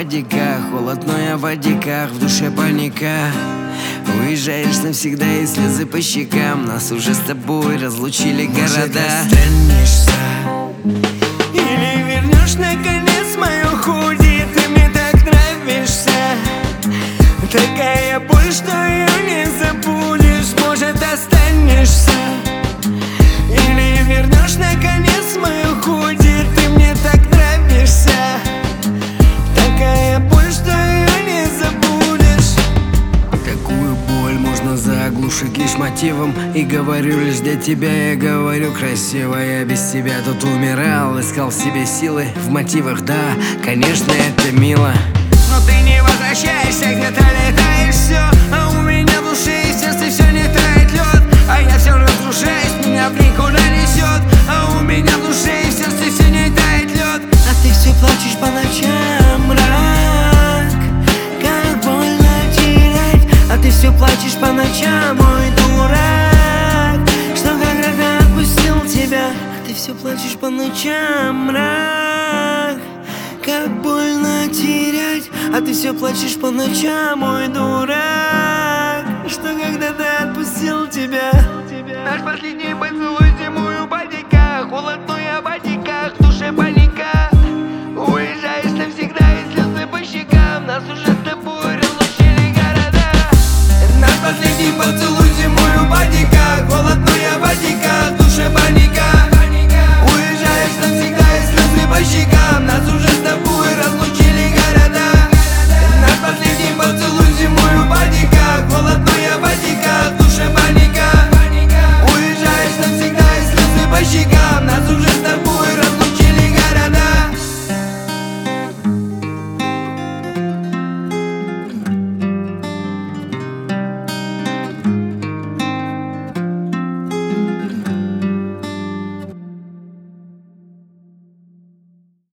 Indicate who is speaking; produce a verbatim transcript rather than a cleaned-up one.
Speaker 1: водика, холод, но я в водиках, в душе паника. Уезжаешь навсегда и слезы по щекам. Нас уже с тобой разлучили города.
Speaker 2: Может, останешься или вернешь наконец мою худи. Ты мне так нравишься, такая боль, что ее не забудешь. Может, останешься или вернешь наконец мою худи. Ты мне так нравишься, такая боль, что ее не забудешь.
Speaker 1: Такую боль можно заглушить лишь мотивом. И говорю лишь для тебя, я говорю красиво. Я без тебя тут умирал, искал в себе силы. В мотивах, да, конечно, это мило.
Speaker 2: Но ты не возвращаешься, где-то летаешь все. А у меня в душе и в сердце все не тает лед. А я все разрушаюсь, меня в никуда несет. А у меня в душе и в сердце все не тает лед. А ты все плачешь по ночам, мрак. Как больно терять. А ты все плачешь по ночам, мой дурак. Что когда-то отпустил тебя. А ты все плачешь по ночам, мрак. Как больно терять, а ты все плачешь по ночам, мой дурак.